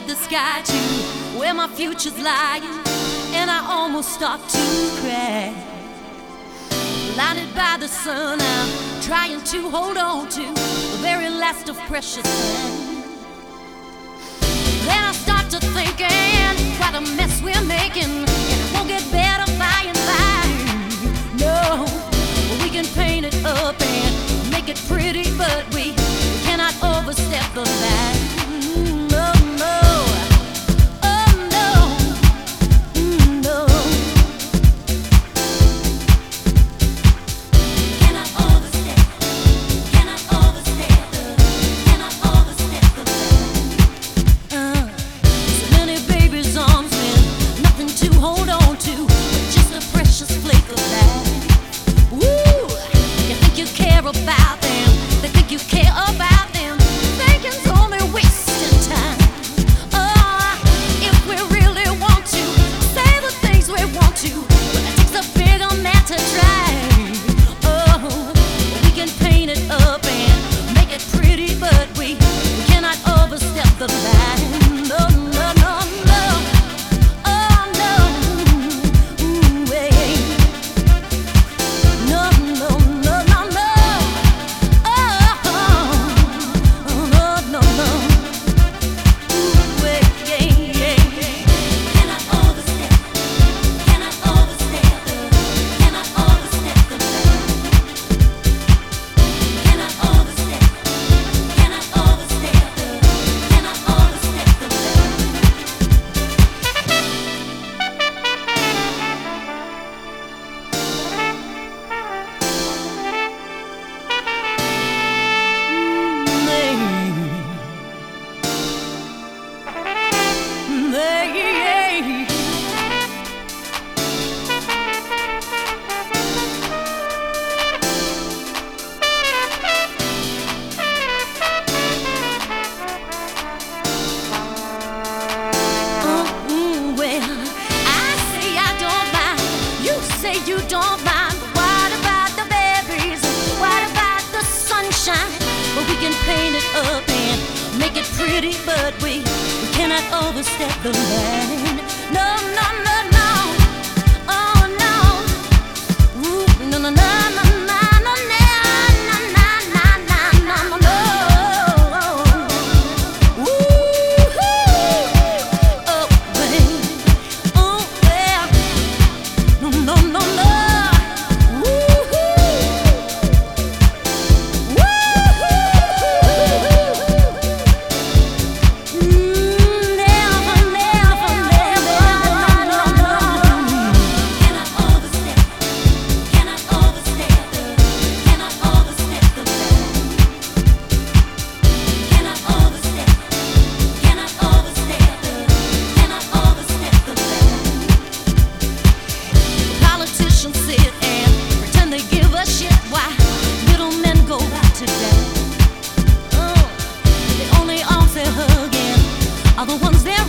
at the sky to where my future's lying, and I almost start to cry. Blinded by the sun, I'm trying to hold on to the very last of precious time. Then I start to thinking, what a mess we're making, and it won't get better by and by. No, we can paint it up and make it pretty, but we cannot overstep the line. No, no, oh no, no. Cannot overstep the line. So many babies' arms with nothing to hold on to, but just a precious flake of life. Woo! You think you care about them, they think you care about them, thinking's only wasting time. If we really want to say the things we want to, well, it takes a bigger man to try. We can paint it up and make it pretty, but we cannot overstep the line. No, no, no, no. Oh no. Ooh, hey. No, no, no, no, no. Oh, no, no, no. Ooh, hey, yeah, yeah. Cannot overstep the line. Cannot overstep the line. Cannot overstep the Well, I say I don't mind, you say you don't mind, but what about the berries? What about the sunshine? Well, we can paint it up and make it pretty, but we cannot overstep the line. No, no, no, no. Oh no. Ooh, no, no, no, no, no, no, no, no, no, no, no, no, no. Ooh, oh, baby. Oh, well. No, no, no, no. Never, never, never. No, no, no. Cannot overstep the line. Cannot overstep the line. Politicians sit and pretend they give a shit why little men go out today. The only arms they're hugging are the ones they're